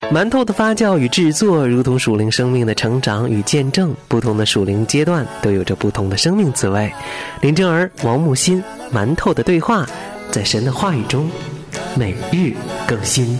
馒头的发酵与制作如同属灵生命的成长与见证，不同的属灵阶段都有着不同的生命滋味。林正儿、王木心，馒头的对话，在神的话语中每日更新。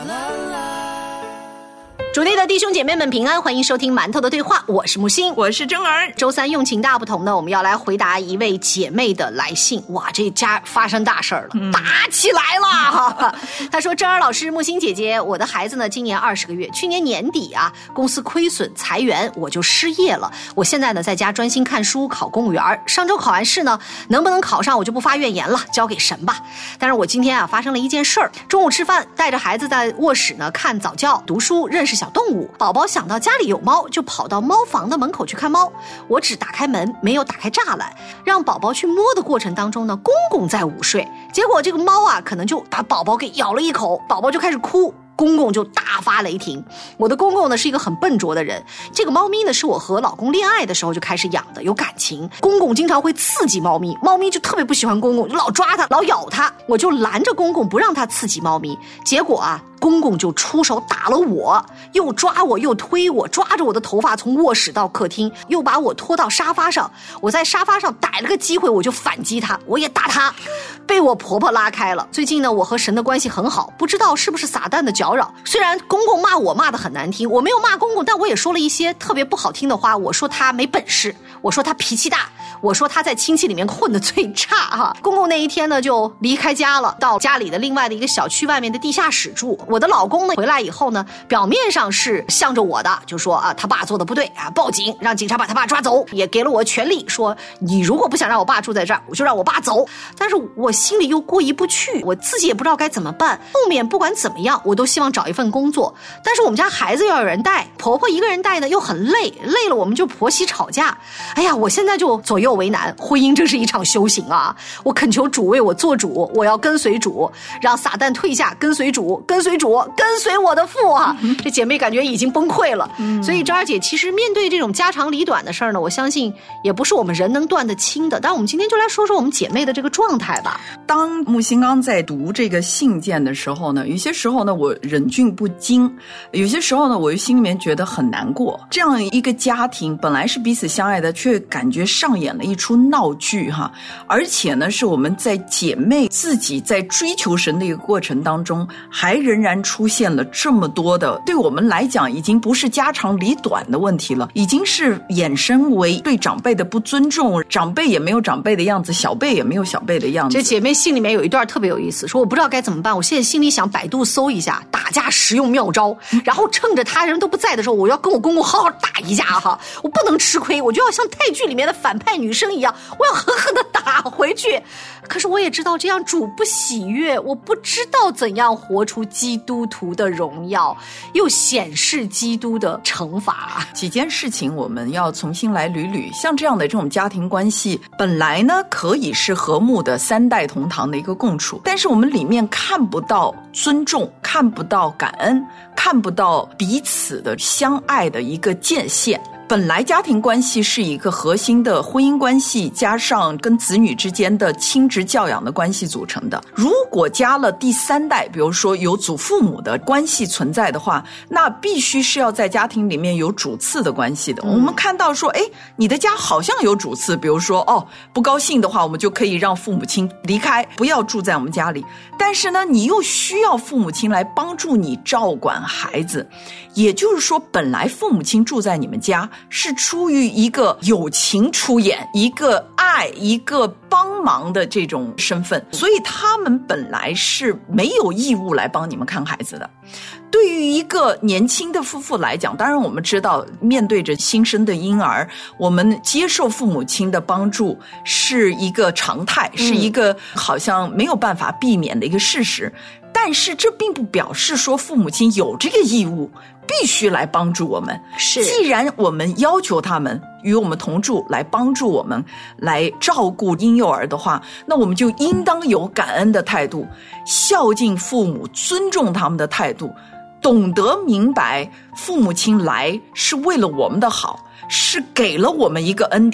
主内的弟兄姐妹们平安，欢迎收听馒头的对话，我是木星， 我是真儿。 周三用情大不同呢，我们要来回答一位姐妹的来信。哇，这家发生大事了，打起来了。她说：真儿老师、木星姐姐，我的孩子呢今年20个月，去年年底啊，公司亏损裁员，我就失业了。我现在呢在家专心看书，考公务员。上周考完试呢，能不能考上我就不发怨言了，交给神吧。但是我今天啊发生了一件事儿，中午吃饭，带着孩子在卧室呢看早教、读书，认识小动物。宝宝想到家里有猫，就跑到猫房的门口去看猫。我只打开门，没有打开栅栏，让宝宝去摸的过程当中呢，公公在午睡。结果这个猫啊，可能就把宝宝给咬了一口，宝宝就开始哭。公公就大发雷霆。我的公公呢是一个很笨拙的人，这个猫咪呢是我和老公恋爱的时候就开始养的，有感情。公公经常会刺激猫咪，猫咪就特别不喜欢公公，就老抓它，老咬它。我就拦着公公不让它刺激猫咪，结果啊，公公就出手打了我，又抓我又推我，抓着我的头发从卧室到客厅，又把我拖到沙发上。我在沙发上逮了个机会，我就反击他，我也打他，被我婆婆拉开了。最近呢，我和神的关系很好，不知道是不是撒旦的搅扰。虽然公公骂我骂得很难听，我没有骂公公，但我也说了一些特别不好听的话。我说他没本事，我说他脾气大，我说他在亲戚里面混得最差哈。公公那一天呢就离开家了，到家里的另外的一个小区外面的地下室住。我的老公呢回来以后呢，表面上是向着我的，就说啊他爸做的不对啊，报警让警察把他爸抓走，也给了我权利，说你如果不想让我爸住在这儿，我就让我爸走。但是我心里又过意不去，我自己也不知道该怎么办。后面不管怎么样，我都希望找一份工作，但是我们家孩子要有人带，婆婆一个人带呢又很累了我们就婆媳吵架。哎呀，我现在就左右为难，婚姻真是一场修行啊！我恳求主为我做主，我要跟随主，让撒旦退下，跟随主，跟随主，跟随我的父啊！这姐妹感觉已经崩溃了。所以张二姐，其实面对这种家长里短的事儿呢，我相信也不是我们人能断得清的。但我们今天就来说说我们姐妹的这个状态吧。 当木星刚在读这个信件的时候呢，有些时候呢我忍俊不禁，有些时候呢我心里面觉得很难过。这样一个家庭本来是彼此相爱的，却感觉上演了一出闹剧哈。而且呢是我们在姐妹自己在追求神的一个过程当中，还仍然出现了这么多的，对我们来讲已经不是家长里短的问题了，已经是衍生为对长辈的不尊重，长辈也没有长辈的样子，小辈也没有小辈的样子。 这姐妹信里面有一段特别有意思，说我不知道该怎么办，我现在心里想百度搜一下打架实用妙招，然后趁着他人都不在的时候，我要跟我公公好好打一架哈，我不能吃亏，我就要像泰剧里面的反派女生一样，我要狠狠的打回去。可是我也知道这样主不喜悦，我不知道怎样活出基督徒的荣耀，又显示基督的惩罚。 几件事情我们要重新来捋捋，像这样的这种家庭关系，本来呢可以是和睦的三代同堂的一个共处，但是我们里面看不到尊重，看不到感恩，看不到彼此的相爱的一个界限。本来家庭关系是一个核心的婚姻关系，加上跟子女之间的亲职教养的关系组成的。如果加了第三代，比如说有祖父母的关系存在的话，那必须是要在家庭里面有主次的关系的。我们看到说，你的家好像有主次，比如说不高兴的话，我们就可以让父母亲离开，不要住在我们家里。但是呢，你又需要父母亲来帮助你照管孩子，也就是说，本来父母亲住在你们家是出于一个友情出演，一个爱，一个帮忙的这种身份，所以他们本来是没有义务来帮你们看孩子的。对于一个年轻的夫妇来讲，当然我们知道面对着新生的婴儿，我们接受父母亲的帮助是一个常态，是一个好像没有办法避免的一个事实。但是这并不表示说父母亲有这个义务必须来帮助我们。 是， 既然我们要求他们与我们同住，来帮助我们，来照顾婴幼儿的话，那我们就应当有感恩的态度，孝敬父母，尊重他们的态度，懂得明白父母亲来是为了我们的好，是给了我们一个恩典，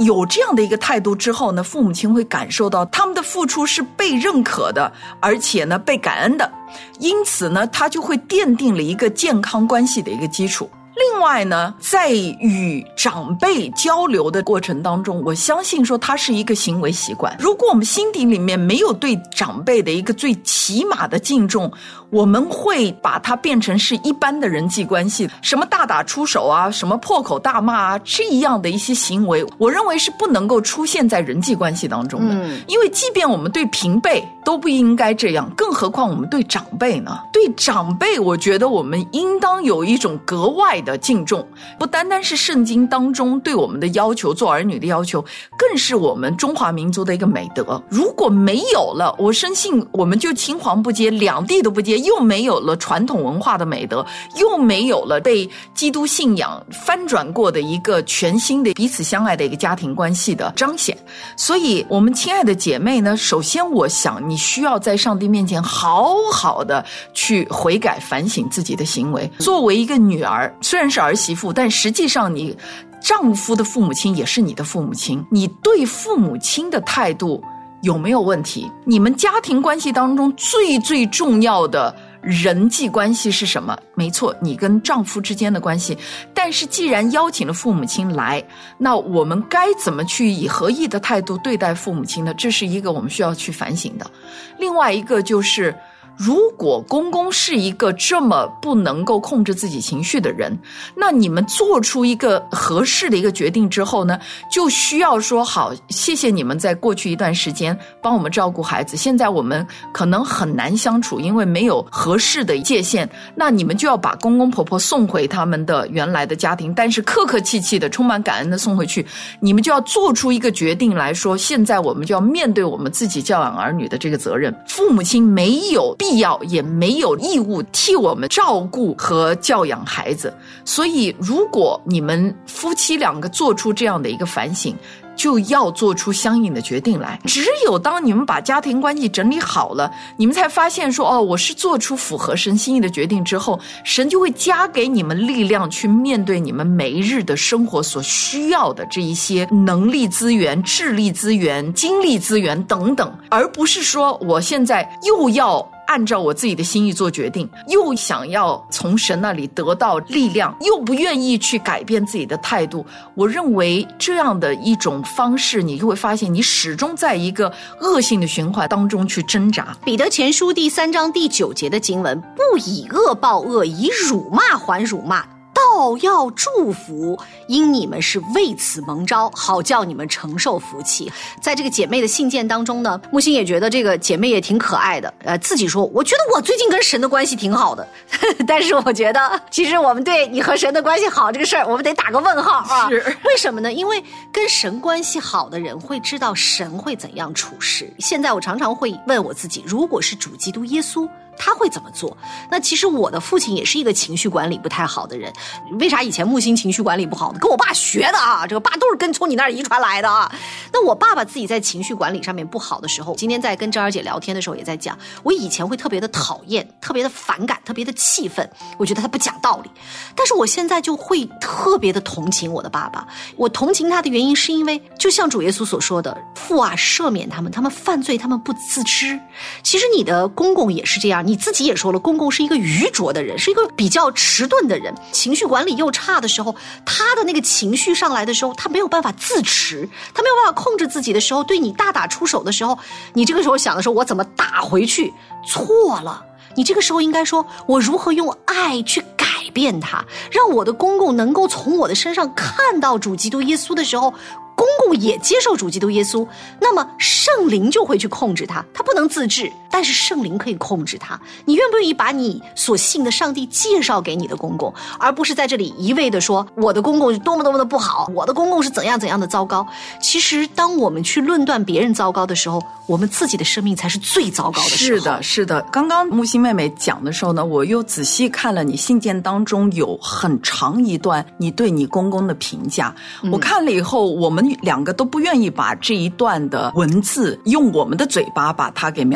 有这样的一个态度之后呢，父母亲会感受到他们的付出是被认可的，而且呢被感恩的，因此呢他就会奠定了一个健康关系的一个基础。另外呢，在与长辈交流的过程当中，我相信说它是一个行为习惯。如果我们心底里面没有对长辈的一个最起码的敬重，我们会把它变成是一般的人际关系，什么大打出手啊，什么破口大骂啊，这样的一些行为，我认为是不能够出现在人际关系当中的。因为即便我们对平辈都不应该这样，更何况我们对长辈呢？对长辈，我觉得我们应当有一种格外的敬重，不单单是圣经当中对我们的要求，做儿女的要求，更是我们中华民族的一个美德。如果没有了，我深信我们就青黄不接，两地都不接，又没有了传统文化的美德，又没有了被基督信仰翻转过的一个全新的彼此相爱的一个家庭关系的彰显。所以我们亲爱的姐妹呢，首先我想你需要在上帝面前好好的去悔改反省自己的行为。作为一个女儿，虽然是儿媳妇，但实际上你丈夫的父母亲也是你的父母亲，你对父母亲的态度有没有问题？你们家庭关系当中最重要的人际关系是什么？没错，你跟丈夫之间的关系。但是既然邀请了父母亲来，那我们该怎么去以合意的态度对待父母亲呢？这是一个我们需要去反省的。另外一个就是，如果公公是一个这么不能够控制自己情绪的人，那你们做出一个合适的一个决定之后呢，就需要说好，谢谢你们在过去一段时间帮我们照顾孩子，现在我们可能很难相处，因为没有合适的界限，那你们就要把公公婆婆送回他们的原来的家庭，但是客客气气的充满感恩的送回去，你们就要做出一个决定来说，现在我们就要面对我们自己教养儿女的这个责任。父母亲没有必要也没有义务替我们照顾和教养孩子，所以如果你们夫妻两个做出这样的一个反省，就要做出相应的决定来。只有当你们把家庭关系整理好了，你们才发现说，我是做出符合神心意的决定之后，神就会加给你们力量去面对你们每一日的生活所需要的这一些能力资源、智力资源、精力资源等等，而不是说我现在又要按照我自己的心意做决定，又想要从神那里得到力量，又不愿意去改变自己的态度。我认为这样的一种方式，你就会发现你始终在一个恶性的循环当中去挣扎。 彼得前书第3章第9节的经文，不以恶报恶，以辱骂还辱骂，倒要祝福，因你们是为此蒙召，好叫你们承受福气。在这个姐妹的信件当中呢，木星也觉得这个姐妹也挺可爱的，自己说，我觉得我最近跟神的关系挺好的，但是我觉得其实我们对你和神的关系好这个事儿，我们得打个问号啊。 是为什么呢？因为跟神关系好的人会知道神会怎样处事。现在我常常会问我自己，如果是主基督耶稣，他会怎么做？那其实我的父亲也是一个情绪管理不太好的人。为啥以前木星情绪管理不好呢？跟我爸学的啊，这个爸都是跟从你那儿遗传来的啊。那我爸爸自己在情绪管理上面不好的时候，今天在跟珍儿姐聊天的时候也在讲，我以前会特别的讨厌，特别的反感，特别的气愤，我觉得他不讲道理。但是我现在就会特别的同情我的爸爸。我同情他的原因是因为，就像主耶稣所说的，父啊，赦免他们，他们犯罪，他们不自知。其实你的公公也是这样，你自己也说了，公公是一个愚拙的人，是一个比较迟钝的人，情绪管理又差的时候，他的那个情绪上来的时候，他没有办法自持，他没有办法控制自己的时候，对你大打出手的时候，你这个时候想的时候，我怎么打回去？错了，你这个时候应该说，我如何用爱去改变他，让我的公公能够从我的身上看到主基督耶稣的时候，公公也接受主基督耶稣，那么圣灵就会去控制他，他不能自制，但是圣灵可以控制他。你愿不愿意把你所信的上帝介绍给你的公公，而不是在这里一味的说我的公公是多么多么的不好，我的公公是怎样怎样的糟糕。其实当我们去论断别人糟糕的时候，我们自己的生命才是最糟糕的时候。 是的，是的。刚刚木星妹妹讲的时候呢，我又仔细看了你信件当中有很长一段你对你公公的评价，我看了以后，我们两个都不愿意把这一段的文字用我们的嘴巴把它给描述出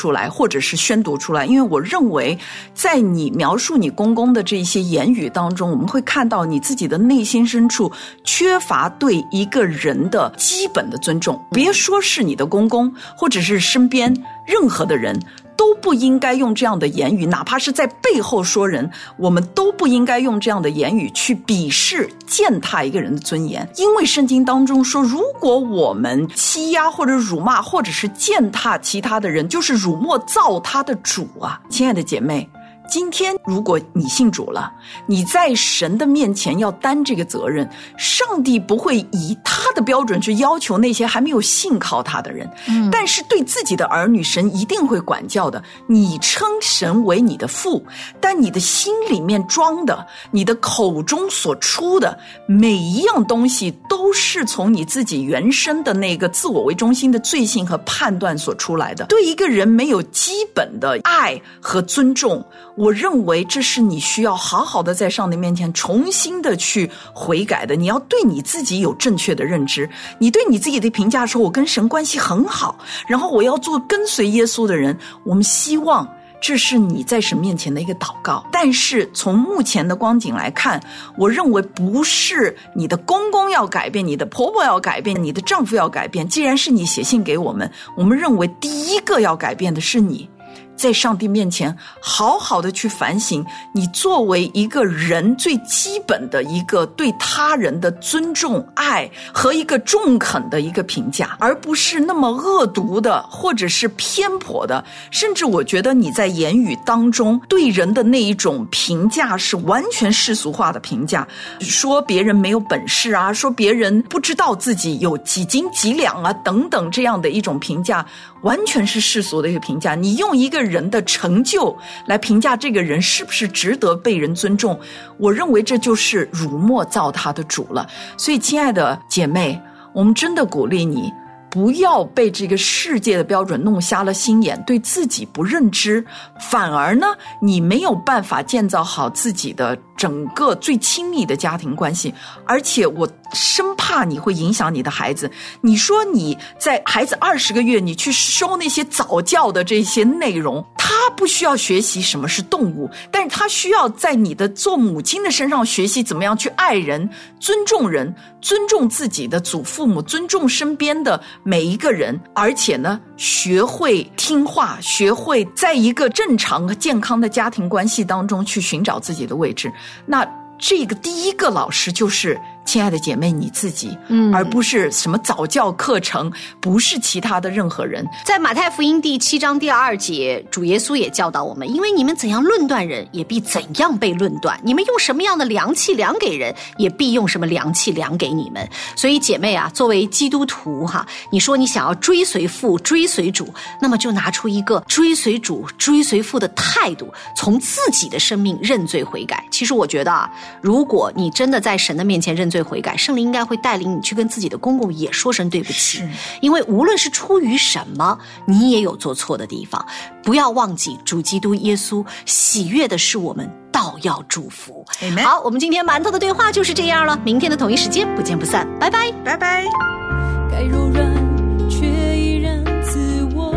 出来，或者是宣读出来。因为我认为在你描述你公公的这些言语当中，我们会看到你自己的内心深处缺乏对一个人的基本的尊重。别说是你的公公，或者是身边任何的人，都不应该用这样的言语，哪怕是在背后说人，我们都不应该用这样的言语去鄙视践踏一个人的尊严。因为圣经当中说，如果我们欺压或者辱骂或者是践踏其他的人，就是辱没造他的主啊。亲爱的姐妹，今天如果你信主了，你在神的面前要担这个责任，上帝不会以他的标准去要求那些还没有信靠他的人，但是对自己的儿女，神一定会管教的。你称神为你的父，但你的心里面装的，你的口中所出的每一样东西，都是从你自己原生的那个自我为中心的罪性和判断所出来的。对一个人没有基本的爱和尊重，我认为这是你需要好好的在上帝面前重新的去悔改的。你要对你自己有正确的认知，你对你自己的评价说，我跟神关系很好，然后我要做跟随耶稣的人。我们希望这是你在神面前的一个祷告。但是从目前的光景来看，我认为不是你的公公要改变，你的婆婆要改变，你的丈夫要改变。既然是你写信给我们，我们认为第一个要改变的是你。在上帝面前好好的去反省，你作为一个人最基本的一个对他人的尊重、爱和一个中肯的一个评价，而不是那么恶毒的或者是偏颇的。甚至我觉得你在言语当中对人的那一种评价是完全世俗化的评价，说别人没有本事啊，说别人不知道自己有几斤几两啊等等，这样的一种评价完全是世俗的一个评价。你用一个人的成就来评价这个人是不是值得被人尊重，我认为这就是辱没造他的主了。所以亲爱的姐妹，我们真的鼓励你不要被这个世界的标准弄瞎了心眼，对自己不认知，反而呢你没有办法建造好自己的整个最亲密的家庭关系。而且我生怕你会影响你的孩子。你说你在孩子20个月，你去收那些早教的这些内容，他不需要学习什么是动物，但是他需要在你的做母亲的身上学习怎么样去爱人、尊重人、尊重自己的祖父母、尊重身边的每一个人，而且呢学会听话，学会在一个正常和健康的家庭关系当中去寻找自己的位置。那这个第一个老师就是亲爱的姐妹你自己，而不是什么早教课程，不是其他的任何人。 在马太福音第7章第2节，主耶稣也教导我们，因为你们怎样论断人，也必怎样被论断；你们用什么样的量器量给人，也必用什么量器量给你们。所以姐妹啊，作为基督徒哈，你说你想要追随父、追随主，那么就拿出一个追随主、追随父的态度，从自己的生命认罪悔改。其实我觉得啊，如果你真的在神的面前认罪悔改，圣灵应该会带领你去跟自己的公公也说声对不起，因为无论是出于什么，你也有做错的地方。不要忘记主基督耶稣喜悦的是我们倒要祝福。好，我们今天馒头的对话就是这样了，明天的同一时间不见不散，拜拜拜拜。 该柔软却依然自我，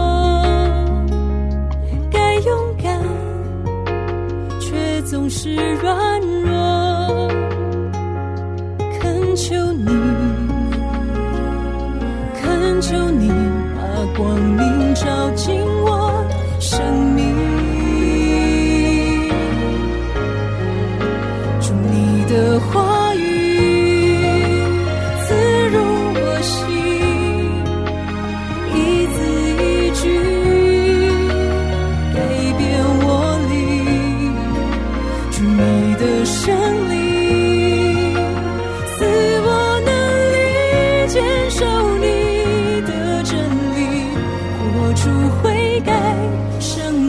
该勇敢却总是软弱，恳求你把光明照进我生命，祝你的话语刺入我心，一字一句改变我灵，祝你的圣灵赐我能力坚守你的真理，活出悔改生